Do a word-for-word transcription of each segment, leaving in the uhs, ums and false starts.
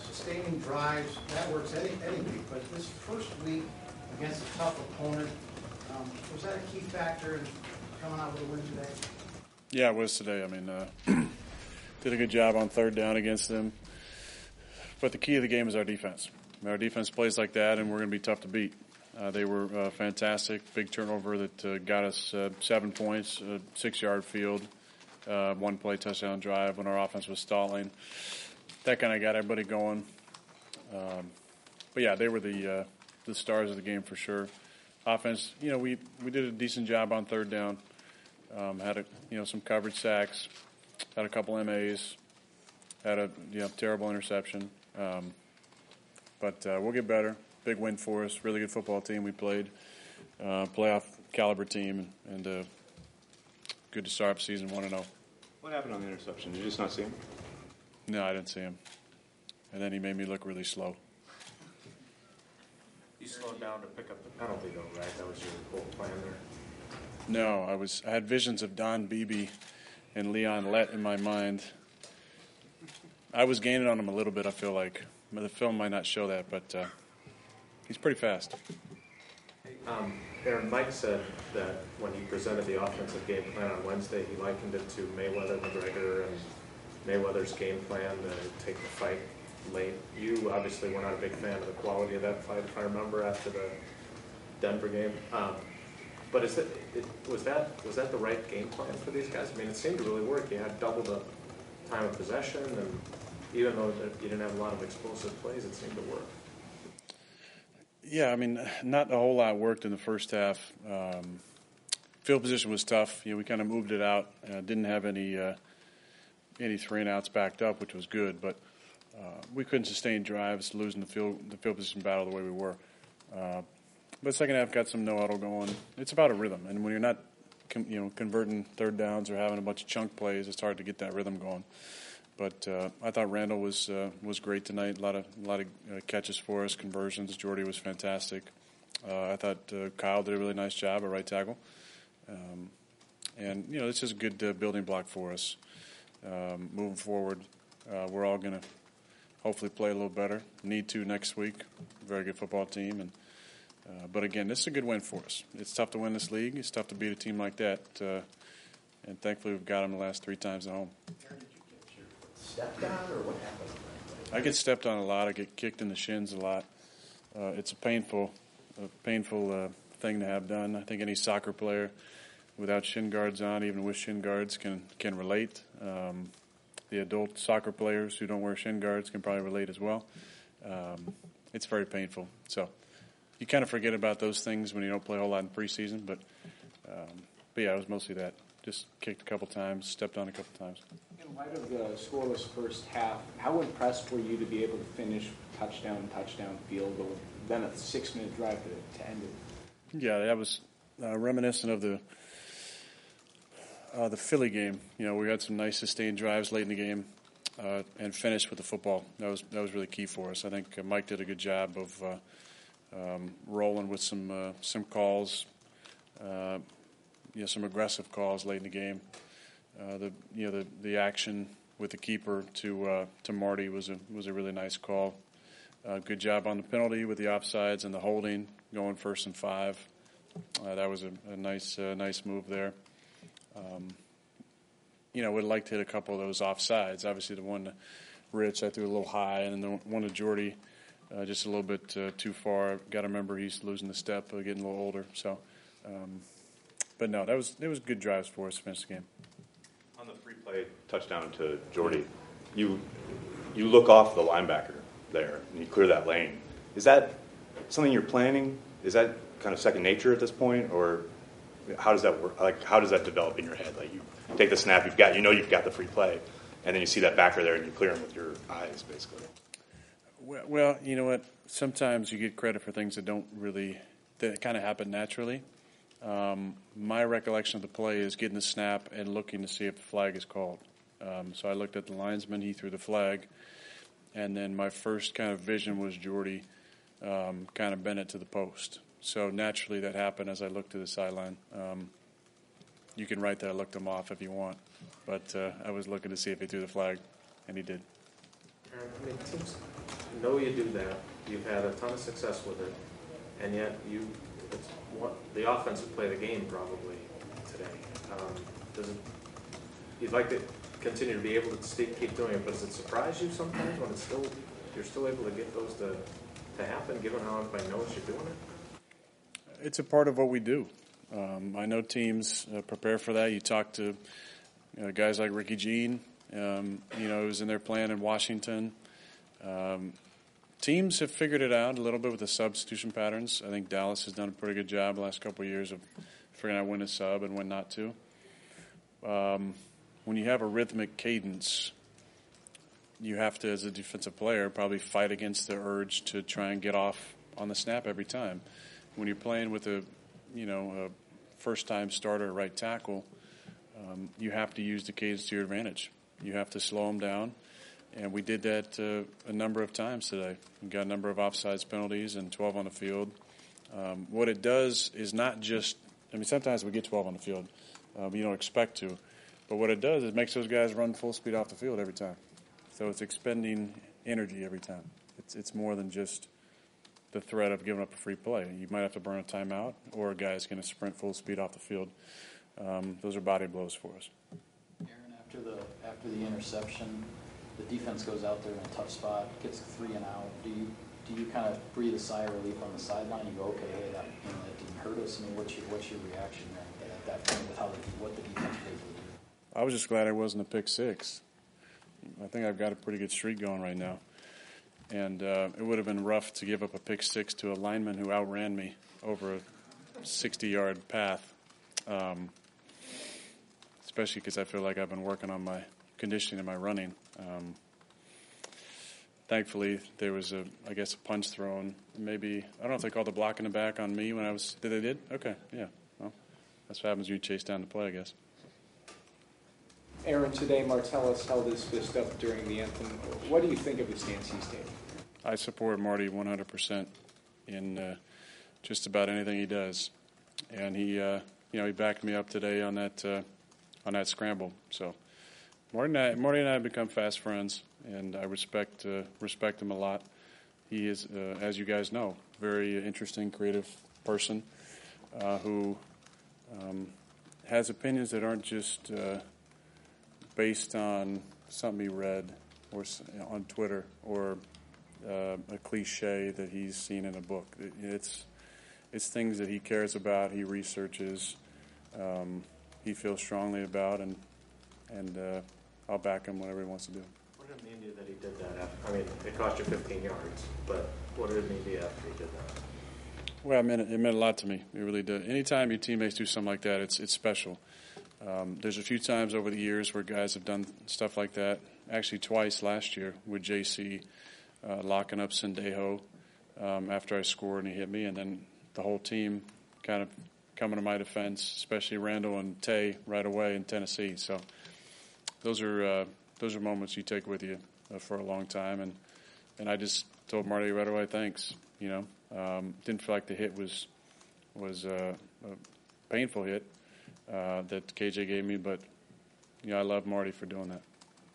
sustaining drives, that works any, any week, but this first week against a tough opponent, um, was that a key factor in coming out with a win today? Yeah, it was today. I mean, uh, did a good job on third down against them. But the key of the game is our defense. Our defense plays like that, and we're going to be tough to beat. Uh, they were uh, fantastic. Big turnover that uh, got us uh, seven points, a six-yard field, uh, one-play touchdown drive when our offense was stalling. That kind of got everybody going. Um, but, yeah, they were the uh, the stars of the game for sure. Offense, you know, we, we did a decent job on third down. Um, had a, you know some coverage sacks, had a couple M As, had a you know terrible interception. Um, but uh, we'll get better. Big win for us. Really good football team we played. Uh, playoff caliber team, and, and uh, good to start the season one and zero. What happened on the interception? Did you just not see him? No, I didn't see him. And then he made me look really slow. You slowed down to pick up the penalty, though, right? That was your whole plan there. No, I was. I had visions of Don Beebe and Leon Lett in my mind. I was gaining on him a little bit, I feel like. The film might not show that, but uh, he's pretty fast. Um, Aaron, Mike said that when he presented the offensive game plan on Wednesday, he likened it to Mayweather McGregor and Mayweather's game plan to take the fight late. You obviously were not a big fan of the quality of that fight, if I remember, after the Denver game. Um, but is it, it, was that was that the right game plan for these guys? I mean, it seemed to really work. You had double the time of possession, and even though you didn't have a lot of explosive plays, it seemed to work. Yeah, I mean, not a whole lot worked in the first half. Um, field position was tough. You know, we kind of moved it out. Uh, didn't have any uh, any three and outs backed up, which was good. But uh, we couldn't sustain drives, losing the field the field position battle the way we were. Uh, but second half got some no huddle going. It's about a rhythm, and when you're not, com- you know, converting third downs or having a bunch of chunk plays, it's hard to get that rhythm going. But uh, I thought Randall was uh, was great tonight. A lot of a lot of uh, catches for us, conversions. Jordy was fantastic. Uh, I thought uh, Kyle did a really nice job at right tackle. Um, and you know, this is a good uh, building block for us um, moving forward. Uh, we're all going to hopefully play a little better. Need to next week. Very good football team. And uh, but again, this is a good win for us. It's tough to win this league. It's tough to beat a team like that. Uh, and thankfully, we've got them the last three times at home. Stepped on, or what happened? I get stepped on a lot. I get kicked in the shins a lot. Uh, it's a painful, a painful uh, thing to have done. I think any soccer player without shin guards on, even with shin guards, can can relate. Um, the adult soccer players who don't wear shin guards can probably relate as well. Um, it's very painful. So you kind of forget about those things when you don't play a whole lot in preseason. But um, but yeah, it was mostly that. Just kicked a couple times, stepped on a couple times. In light of the scoreless first half, how impressed were you to be able to finish touchdown, touchdown field goal, then a six-minute drive to, to end it? Yeah, that was uh, reminiscent of the uh, the Philly game. You know, we had some nice sustained drives late in the game uh, and finished with the football. That was that was really key for us. I think uh, Mike did a good job of uh, um, rolling with some uh, some calls. Uh, You know, some aggressive calls late in the game. Uh, the you know the, the action with the keeper to uh, to Marty was a was a really nice call. Uh, good job on the penalty with the offsides and the holding, going first and five. Uh, that was a, a nice uh, nice move there. Um, you know, would like to hit a couple of those offsides. Obviously, the one to Rich I threw a little high, and then the one to Jordy uh, just a little bit uh, too far. Got to remember he's losing the step, uh, getting a little older. So. Um, But no, that was it was good drives for us to finish the game. On the free play touchdown to Jordy, you you look off the linebacker there and you clear that lane. Is that something you're planning? Is that kind of second nature at this point, or how does that work? Like how does that develop in your head? Like you take the snap, you've got you know you've got the free play, and then you see that backer there and you clear him with your eyes, basically. Well, well you know what? Sometimes you get credit for things that don't really that kind of happen naturally. Um, my recollection of the play is getting the snap and looking to see if the flag is called. Um, so I looked at the linesman, he threw the flag, and then my first kind of vision was Jordy um, kind of bent it to the post. So naturally that happened as I looked to the sideline. Um, you can write that I looked him off if you want, but uh, I was looking to see if he threw the flag, and he did. Aaron, I mean, it seems know you do that. You've had a ton of success with it, and yet you, it's what, the offensive play of the game probably today. Um, does it, you'd like to continue to be able to stay, keep doing it, but does it surprise you sometimes when it's still, you're still able to get those to, to happen, given how everybody knows you're doing it? It's a part of what we do. Um, I know teams uh, prepare for that. You talk to you know, guys like Ricky Jean, um, you know, who's in their plan in Washington. Um, teams have figured it out a little bit with the substitution patterns. I think Dallas has done a pretty good job the last couple of years of figuring out when to sub and when not to. Um, when you have a rhythmic cadence, you have to, as a defensive player, probably fight against the urge to try and get off on the snap every time. When you're playing with a, you know, a first-time starter at right tackle, um, you have to use the cadence to your advantage. You have to slow them down, and we did that uh, a number of times today. We got a number of offsides penalties and twelve on the field. Um, what it does is not just, I mean, sometimes we get twelve on the field, uh, but you don't expect to. But what it does is it makes those guys run full speed off the field every time. So it's expending energy every time. It's it's more than just the threat of giving up a free play. You might have to burn a timeout, or a guy's going to sprint full speed off the field. Um, those are body blows for us. Aaron, after the after the interception, the defense goes out there in a tough spot, gets three and out. Do you do you kind of breathe a sigh of relief on the sideline? You go, okay, hey, that, you know, that didn't hurt us. I mean, what's your what's your reaction there at that point with how the, what the defense was able to do? I was just glad it wasn't a pick six. I think I've got a pretty good streak going right now. And uh, it would have been rough to give up a pick six to a lineman who outran me over a sixty-yard path, um, especially because I feel like I've been working on my conditioning and my running. Um, thankfully, there was, a, I guess, a punch thrown. Maybe, I don't know if they called the block in the back on me when I was, did they did? Okay, yeah. Well, that's what happens when you chase down the play, I guess. Aaron, today Martellus held his fist up during the anthem. What do you think of the stance he's taking? I support Marty one hundred percent in uh, just about anything he does, and he, uh, you know, he backed me up today on that uh, on that scramble. So, Marty and I, Marty and I have become fast friends, and I respect uh, respect him a lot. He is, uh, as you guys know, very interesting, creative person uh, who um, has opinions that aren't just uh, based on something he read or on Twitter or uh, a cliche that he's seen in a book. It's it's things that he cares about, he researches, um, he feels strongly about, and and uh, I'll back him whatever he wants to do. What did it mean to you that he did that? After, I mean, it cost you fifteen yards, but what did it mean to you after he did that? Well, it meant, it meant a lot to me. It really did. Anytime your teammates do something like that, it's it's special. Um, there's a few times over the years where guys have done stuff like that. Actually, twice last year with J C uh, locking up Sendejo um, after I scored and he hit me, and then the whole team kind of coming to my defense, especially Randall and Tay right away in Tennessee. So those are uh, those are moments you take with you uh, for a long time, and and I just told Marty right away, thanks. You know, um, didn't feel like the hit was was uh, a painful hit. Uh, that K J gave me, but you know, I love Marty for doing that.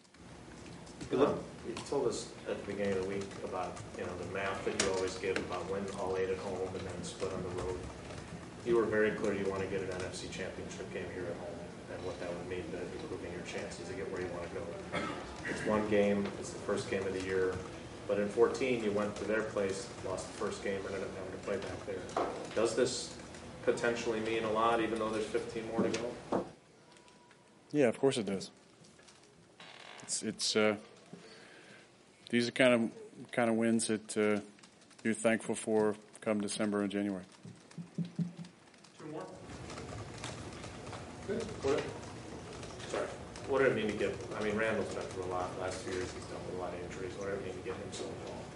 Um, you told us at the beginning of the week about, you know, the math that you always give about win all eight at home and then split on the road. You were very clear you want to get an N F C championship game here at home and what that would mean to improving your chances to get where you want to go. It's one game, it's the first game of the year, but in fourteen you went to their place, lost the first game, and ended up having to play back there. Does this potentially mean a lot, even though there's fifteen more to go? Yeah, of course it does. It's it's uh, these are kind of kind of wins that uh, you're thankful for come December and January. Two more. Good. What, sorry. What did it mean to get? I mean, Randall's been through a lot. Last few years, he's dealt with a lot of injuries. What did it mean to get him so involved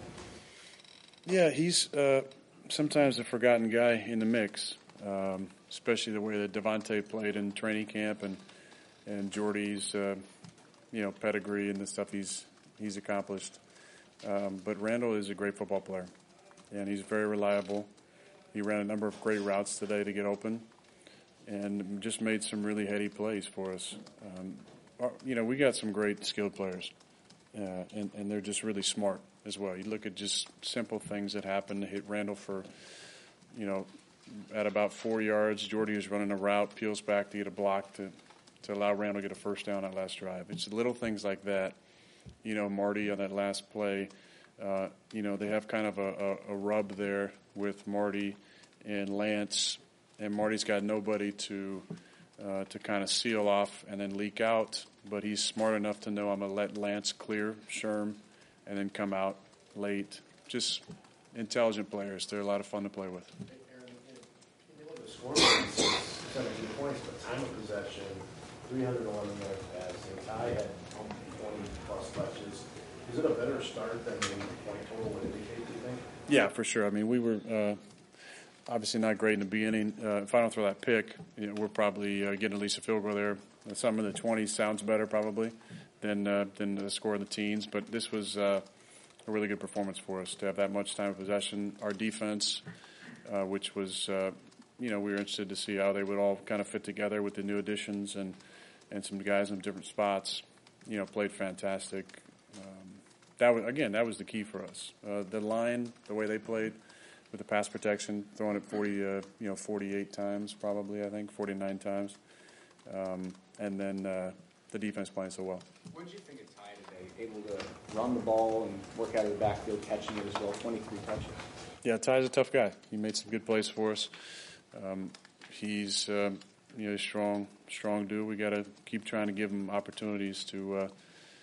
today? Yeah, he's uh, sometimes a forgotten guy in the mix, um, especially the way that Devontae played in training camp and and Jordy's uh, you know pedigree and the stuff he's he's accomplished. Um, but Randall is a great football player, and he's very reliable. He ran a number of great routes today to get open, and just made some really heady plays for us. Um, our, you know, we got some great skilled players, uh, and and they're just really smart. as well. You look at just simple things that happen. Hit Randall for, you know, at about four yards. Jordy was running a route, peels back to get a block to, to allow Randall to get a first down that last drive. It's little things like that. You know, Marty on that last play, uh, you know, they have kind of a, a, a rub there with Marty and Lance, and Marty's got nobody to uh, to kind of seal off and then leak out, but he's smart enough to know I'm going to let Lance clear Sherm and then come out late. Just intelligent players. They're a lot of fun to play with. Hey, Aaron, in- in the scoreboard, it's seventeen points, but time of possession, three hundred eleven yards passing. Ty had twenty plus touches. Is it a better start than the point total would indicate, do you think? Yeah, for sure. I mean, we were uh, obviously not great in the beginning. Uh, if I don't throw that pick, you know, we're probably uh, getting at least a field goal there. Some in the twenties sounds better probably than uh, than the score in the teens. But this was uh, a really good performance for us to have that much time of possession. Our defense, uh, which was, uh, you know, we were interested to see how they would all kind of fit together with the new additions and, and some guys in different spots, you know, played fantastic. Um, that was, again, that was the key for us. Uh, the line, the way they played with the pass protection, throwing it forty, uh, you know, forty-eight times probably, I think, forty-nine times. Um, and then uh, the defense playing so well. What did you think of Ty today? Able to run the ball and work out of the backfield, catching it as well, twenty-three touches. Yeah, Ty's a tough guy. He made some good plays for us. Um, he's uh, you know strong, strong dude. We got to keep trying to give him opportunities to uh,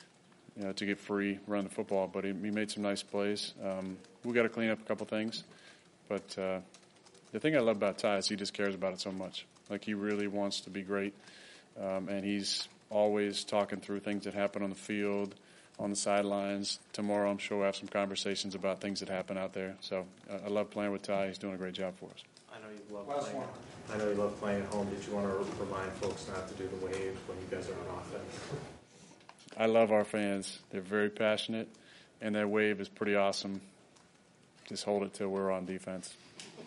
you know to get free, run the football. But he, he made some nice plays. Um, we got to clean up a couple things. But uh, the thing I love about Ty is he just cares about it so much. Like he really wants to be great, um, and he's always talking through things that happen on the field, on the sidelines. Tomorrow, I'm sure we'll have some conversations about things that happen out there. So uh, I love playing with Ty. He's doing a great job for us. I know you love Last playing. one. I know you love playing at home. Did you want to remind folks not to do the wave when you guys are on offense? I love our fans. They're very passionate, and that wave is pretty awesome. Just hold it till we're on defense.